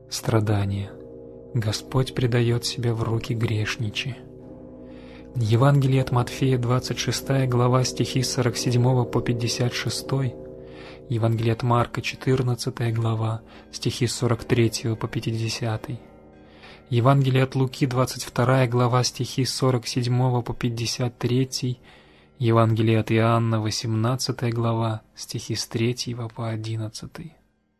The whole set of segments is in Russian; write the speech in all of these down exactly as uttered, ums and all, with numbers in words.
страдания. Господь предает себя в руки грешничи. Евангелие от Матфея, двадцать шестая глава, стихи с сорок седьмого по пятьдесят шестой. Евангелие от Марка, четырнадцатая глава, стихи с сорок третьего по пятидесятый. Евангелие от Луки, двадцать вторая глава, стихи с сорок седьмого по пятьдесят третий. Евангелие от Иоанна, восемнадцатая глава, стихи с третьего по одиннадцатый.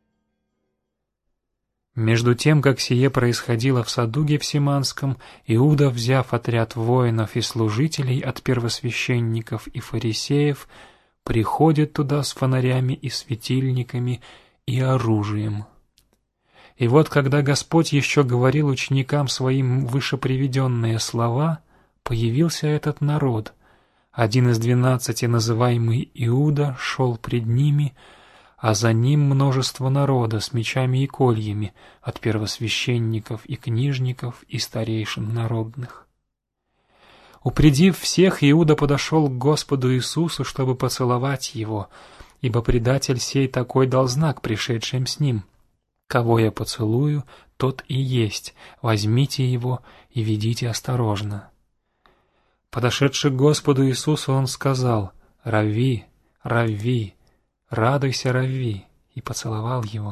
Между тем, как сие происходило в саду Гефсиманском, Иуда, взяв отряд воинов и служителей от первосвященников и фарисеев, приходит туда с фонарями и светильниками и оружием. И вот, когда Господь еще говорил ученикам своим вышеприведенные слова, появился этот народ. Один из двенадцати, называемый Иуда, шел пред ними, а за ним множество народа с мечами и кольями от первосвященников и книжников и старейшин народных. Упредив всех, Иуда подошел к Господу Иисусу, чтобы поцеловать Его, ибо предатель сей такой дал знак пришедшим с ним: «Кого я поцелую, тот и есть, возьмите его и ведите осторожно». Подошедший к Господу Иисусу, он сказал: «Равви, Равви, радуйся, Равви», и поцеловал его.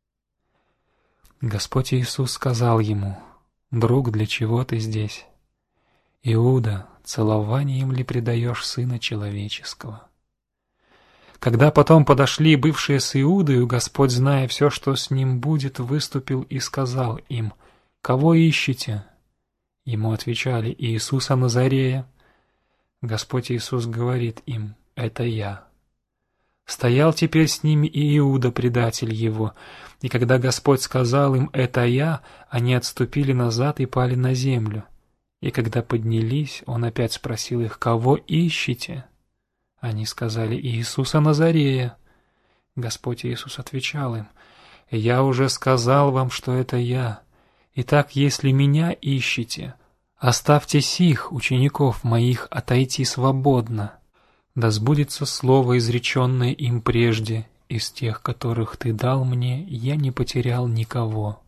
Господь Иисус сказал ему: «Друг, для чего ты здесь? Иуда, целованием ли предаешь Сына Человеческого?» Когда потом подошли бывшие с Иудою, Господь, зная все, что с ним будет, выступил и сказал им: «Кого ищете?» Ему отвечали: «Иисуса Назарея». Господь Иисус говорит им: «Это я». Стоял теперь с ними и Иуда, предатель его, и когда Господь сказал им: «Это я», они отступили назад и пали на землю. И когда поднялись, он опять спросил их: «Кого ищете?» Они сказали: «Иисуса Назарея». Господь Иисус отвечал им: «Я уже сказал вам, что это я. Итак, если меня ищете, оставьте сих учеников моих отойти свободно. Да сбудется слово, изреченное им прежде: из тех, которых ты дал мне, я не потерял никого».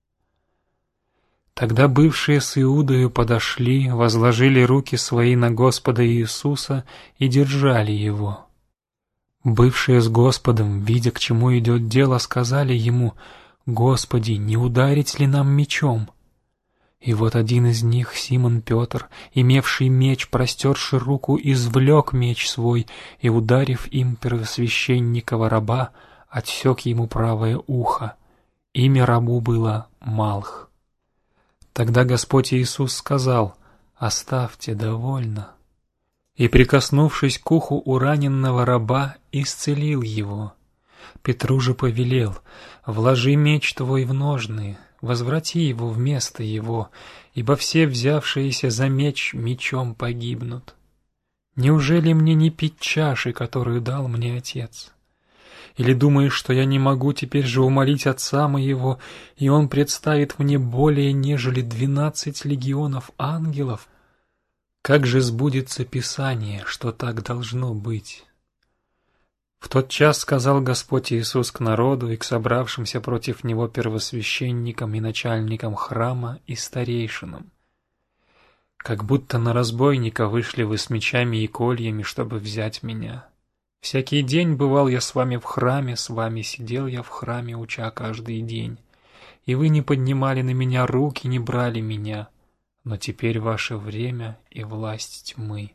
Тогда бывшие с Иудою подошли, возложили руки свои на Господа Иисуса и держали его. Бывшие с Господом, видя, к чему идет дело, сказали ему: «Господи, не ударить ли нам мечом?» И вот один из них, Симон Петр, имевший меч, простерши руку, извлек меч свой и, ударив им первосвященникова раба, отсек ему правое ухо. Имя рабу было Малх. Тогда Господь Иисус сказал: «Оставьте, довольно». И, прикоснувшись к уху у раненного раба, исцелил его. Петру же повелел: «Вложи меч твой в ножны, возврати его в место его, ибо все взявшиеся за меч мечом погибнут. Неужели мне не пить чаши, которую дал мне Отец? Или думаешь, что я не могу теперь же умолить Отца моего, и Он представит мне более, нежели двенадцать легионов ангелов? Как же сбудется Писание, что так должно быть?» В тот час сказал Господь Иисус к народу и к собравшимся против Него первосвященникам и начальникам храма и старейшинам: «Как будто на разбойника вышли вы с мечами и кольями, чтобы взять меня. Всякий день бывал я с вами в храме, с вами сидел я в храме, уча каждый день. И вы не поднимали на меня руки, не брали меня, но теперь ваше время и власть тьмы.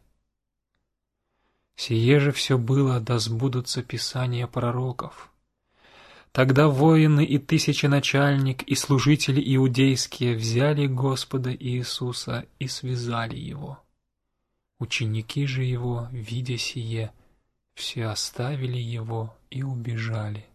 Сие же все было, да сбудутся писания пророков». Тогда воины и тысяченачальник и служители иудейские взяли Господа Иисуса и связали Его. Ученики же Его, видя сие, все оставили Его и убежали.